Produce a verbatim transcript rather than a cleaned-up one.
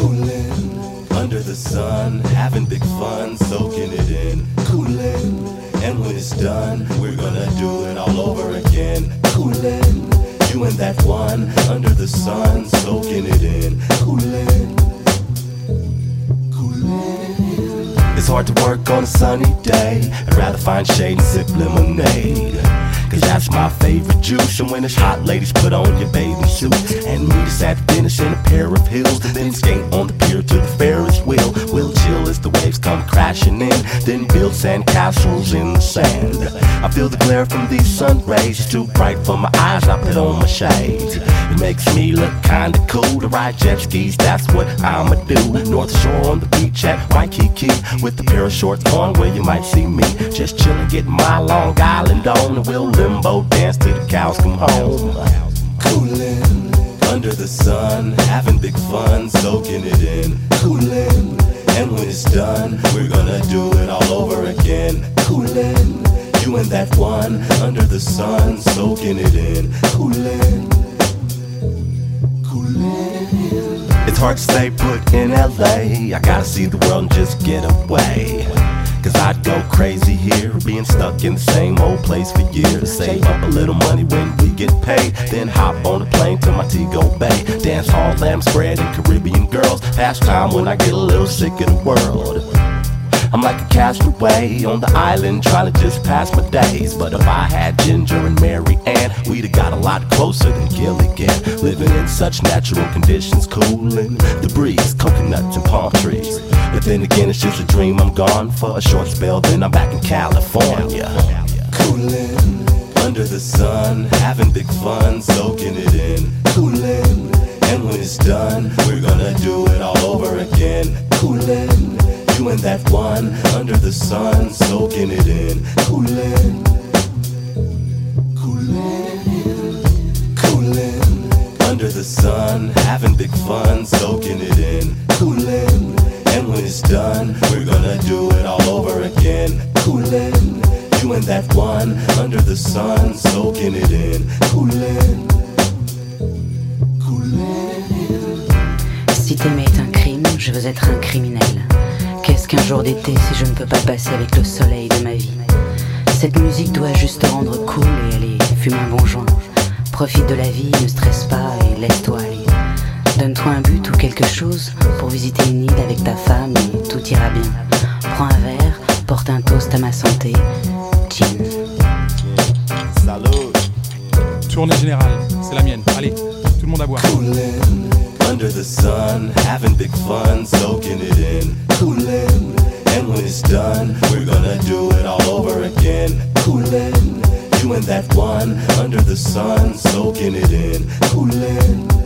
Coolin', under the sun, having big fun, soaking it in. Coolin', and when it's done, we're gonna do it all over again. Coolin', you and that one, under the sun, soaking it in. Coolin', coolin'. It's hard to work on a sunny day. I'd rather find shade and sip lemonade, cause that's my favorite juice. And when it's hot, ladies, put on your bathing suit and meet us at the finish in a pair of heels, and then skate on the pier to the Ferris wheel. We'll chill as the waves come crashing in, then build sand castles in the sand. I feel the glare from these sun rays, it's too bright for my eyes, I put on my shades. It makes me look kinda cool to ride jet skis, that's what I'ma do. North Shore on the beach at Waikiki, with a pair of shorts on where you might see me just chillin', getting my Long Island on, and we'll limbo dance till the cows come home. Coolin', under the sun, having big fun, soaking it in. Coolin', and when it's done, we're gonna do it all over again. Coolin', you and that one, under the sun, soaking it in. Coolin', coolin'. It's hard to stay put in L A, I gotta see the world and just get away. Cause I'd go crazy here, being stuck in the same old place for years. Save up a little money when we get paid, then hop on a plane to Montego Bay. Dance hall, lamb spread, and Caribbean girls. Pass time when I get a little sick of the world. I'm like a castaway on the island, trying to just pass my days. But if I had Ginger and Mary Ann, we'd have got a lot closer than Gilligan. Living in such natural conditions, cooling the breeze, coconuts and palm trees. But then again, it's just a dream, I'm gone for a short spell, then I'm back in California. Coolin', under the sun, having big fun, soaking it in. Coolin', and when it's done, we're gonna do it all over again. Coolin', you and that one, under the sun, soaking it in. Coolin', coolin', coolin', under the sun, having big fun, soaking it in. Coolin', and when it's done, we're gonna do it all over again. Coolin', you and that one, under the sun, soaking it in. Coolin', coolin'. Si t'aimer est un crime, je veux être un criminel. Qu'est-ce qu'un jour d'été si je ne peux pas passer avec le soleil de ma vie? Cette musique doit juste te rendre cool et aller fumer un bon joint. Profite de la vie, ne stresse pas et laisse-toi aller. Donne-toi un but ou quelque chose pour visiter une île avec ta femme et tout ira bien. Prends un verre, porte un toast à ma santé. Chin. Salut. Tournée générale, c'est la mienne. Allez, tout le monde à boire. Coolin', under the sun, having big fun, soaking it in. Coolin', and when it's done, we're gonna do it all over again. Coolin', you and that one, under the sun, soaking it in. Coolin'.